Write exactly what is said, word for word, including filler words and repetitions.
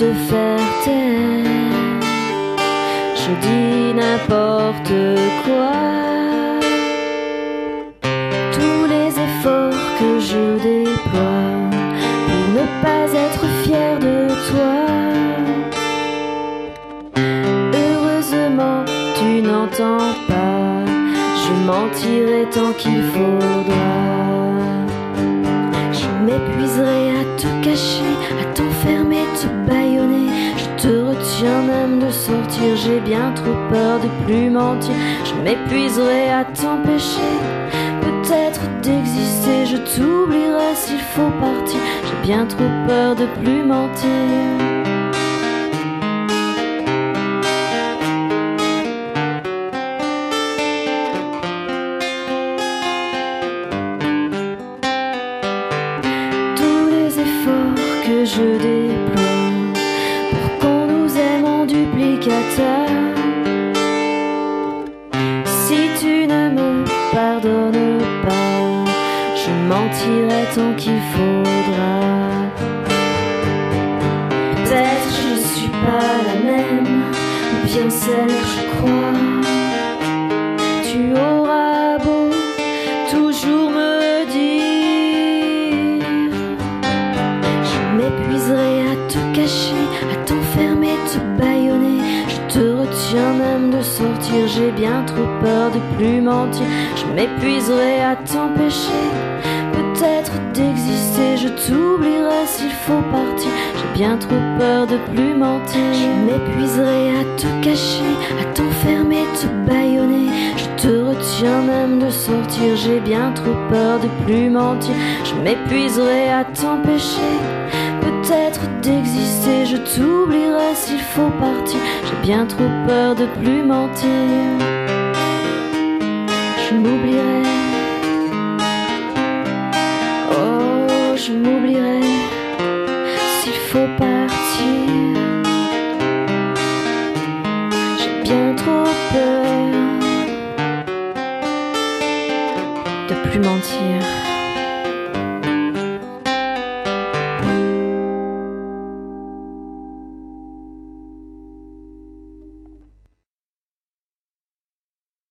te faire taire. Je dis n'importe quoi. Tous les efforts que je déploie pour ne pas être fier de toi. Heureusement, tu n'entends pas. Je mentirai tant qu'il faudra. Je m'épuiserai à te cacher, à t'enfermer, te bâillonner. Je te retiens même de sortir, j'ai bien trop peur de plus mentir. Je m'épuiserai à t'empêcher, peut-être d'exister. Je t'oublierai s'il faut partir, j'ai bien trop peur de plus mentir. Que je déploie pour qu'on nous aime en duplicateur. Si tu ne me pardonnes pas, je mentirai tant qu'il faudra. Peut-être je ne suis pas la même, ou bien celle que je crois. Tu auras beau toujours me dire, m'épuiserai à te cacher, à t'enfermer, te bâillonner. Je te retiens même de sortir, j'ai bien trop peur de plus mentir. Je m'épuiserai à t'empêcher, peut-être d'exister. Je t'oublierai s'il faut partir, j'ai bien trop peur de plus mentir. Je m'épuiserai à te cacher, à t'enfermer, te bâillonner. Je te retiens même de sortir, j'ai bien trop peur de plus mentir. Je m'épuiserai à t'empêcher, peut-être d'exister. Je t'oublierai s'il faut partir, j'ai bien trop peur de plus mentir. Je m'oublierai, oh je m'oublierai s'il faut partir. J'ai bien trop peur de plus mentir.